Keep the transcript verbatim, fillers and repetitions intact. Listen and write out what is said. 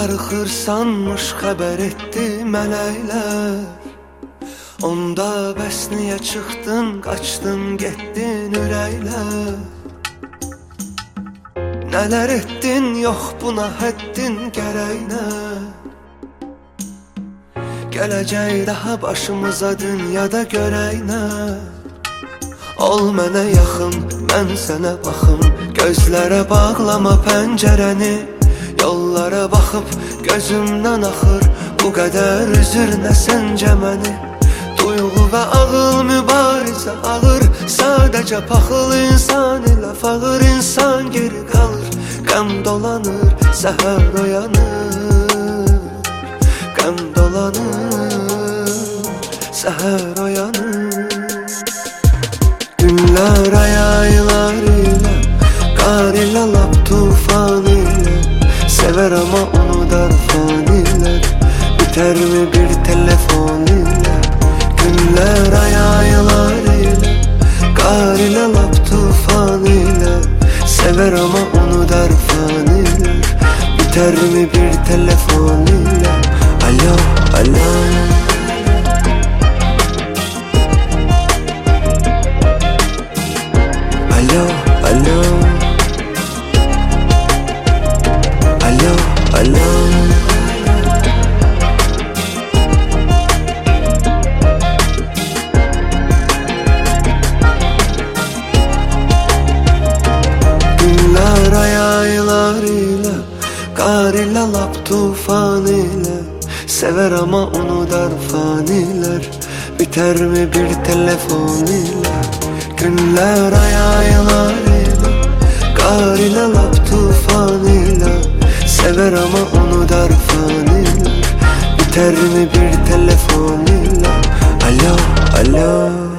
Darıxırsanmış xəbər etdi mələklər. Onda bəs niyə çıxdın, qaçdın, getdin ürəklər? Nələr etdin, yox buna həddin gərək nə? Gələcək daha başımıza dünyada görək nə? Ol mənə yaxın, mən sənə baxım. Gözlərə bağlama pəncərəni. Yollara baxıb gözümdən axır bu qədər üzür nə səncə məni? Duyğu və ağıl mübarizə alır. Sadəcə paxıl insan ilə fağır insan geri qalır. Qəm dolanır, səhər oyanır. Qəm dolanır, səhər oyanır. Günlər ay aylar ilə, qar ilə lap tufan ilə. Sever ama unudar faniler. Biter mi bir telefon ile? Günler ay aylar ile, kar ile lap tufan ile. Sever ama unudar faniler. Biter mi bir telefon ile? Alo, alo. Alo, alo. Alo, alo. Günler ay aylar ile, kar ile lap tufan ile. Sever ama unudar faniler. Biter mi bir telefon ile? Günler ay aylar ile, kar ile lap tufan ile. Sever ama unudar faniler. Biter mi bir telefon ile? Alo, alo.